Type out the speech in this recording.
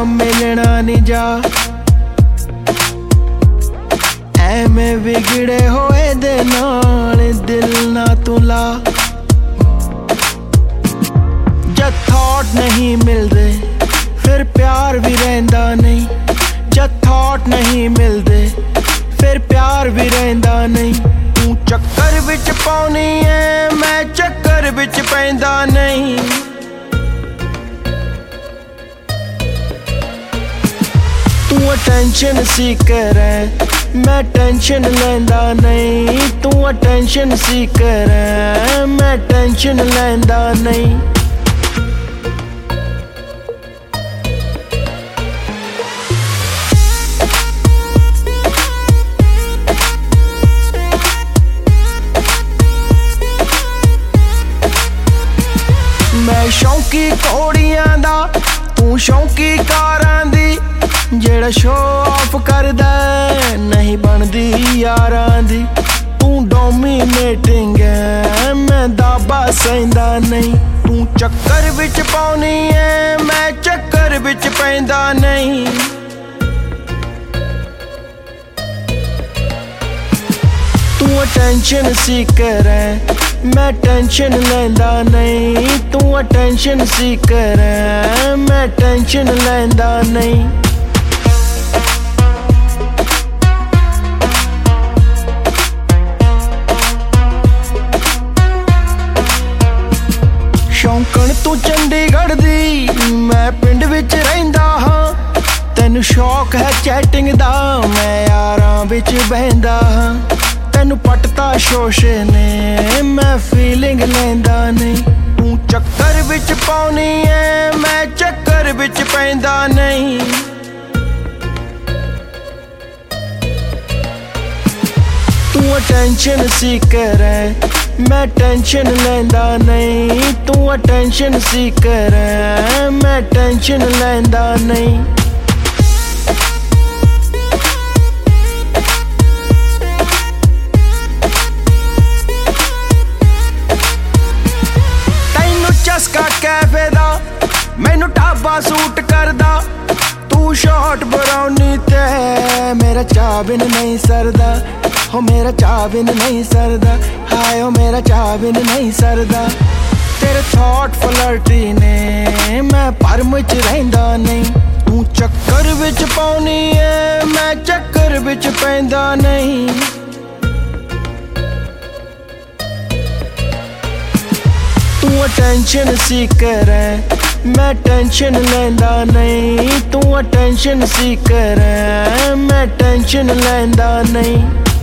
मिलना नहीं जा। ਐਵੇਂ ਵਿਗੜੇ ਹੋਏ ਦੇ ਨਾਲ ਦਿਲ ਨਾ ਤੂੰ ਲਾ। ਜਦ ਥਾਟ ਨਹੀਂ ਮਿਲਦੇ ਫਿਰ ਪਿਆਰ ਵੀ ਰਹਿੰਦਾ ਨਹੀਂ। ਜਦ ਥਾਟ ਨਹੀਂ ਮਿਲਦੇ ਫਿਰ ਪਿਆਰ ਵੀ ਰਹਿੰਦਾ ਨਹੀਂ। ਤੂੰ ਚੱਕਰ ਵਿੱਚ ਪਾਉਣੀ ਐ ਮੈਂ ਚੱਕਰ ਵਿੱਚ ਪੈਂਦਾ ਨਹੀਂ। तू अटेंशन सीकर है मैं टेंशन लैंदा नहीं। तू अटेंशन सीकर है मैं टेंशन लैंदा नहीं। मैं शौकी घोड़ियां दा तू शौकी कारां दी। ਜਿਹੜਾ ਸ਼ੋ ਆਫ ਕਰਦਾ ਨਹੀਂ ਬਣਦੀ ਯਾਰਾਂ ਦੀ। ਤੂੰ ਡੋਮੀਨੇਟਿੰਗ ਐ ਮੈਂ ਦਾਬਾ ਸਹਿੰਦਾ ਨਹੀਂ। ਤੂੰ ਚੱਕਰ ਵਿੱਚ ਪਾਉਣੀ ਐ ਮੈਂ ਚੱਕਰ ਵਿੱਚ ਪੈਂਦਾ ਨਹੀਂ। ਤੂੰ ਅਟੈਂਸ਼ਨ ਸੀਕਰ ਐ मैं टेंशन लैंदा नहीं। तू अटेंशन सीकर है मैं टेंशन लैंदा नहीं। शौकण तू चंडीगढ़ दी मैं पिंड विच रहिंदा हां। तैनू शौक है चैटिंग दा मैं यारां विच बहिंदा हां। तैनू पटता शोशे ने मैं फीलिंग लैंदा नहीं। तू चक्कर विच पाउनी ऐ मैं चक्कर विच पैंदा नहीं। तू अटेंशन सीकर है मैं टेंशन लैंदा नहीं। तू अटेंशन सीकर है मैं टेंशन लैंदा नहीं। चस्का कैफे दा मैनू ढाबा सूट करदा। तू शॉर्ट ब्राउनी ते मेरा चाह बिन नहीं सरदा। हो मेरा चाह बिन नहीं सरदा। हाय हो मेरा चाह बिन नहीं सरदा। तेरे थॉट फ्लर्टी ने मैं भरम च रहिंदा नहीं। तू चक्कर विच पाउनी ऐ मैं चक्कर विच पैंदा नहीं। तू अटेंशन सीकर है मैं टेंशन लैंदा नहीं। तू अटेंशन सीकर है मैं टेंशन लैंदा नहीं।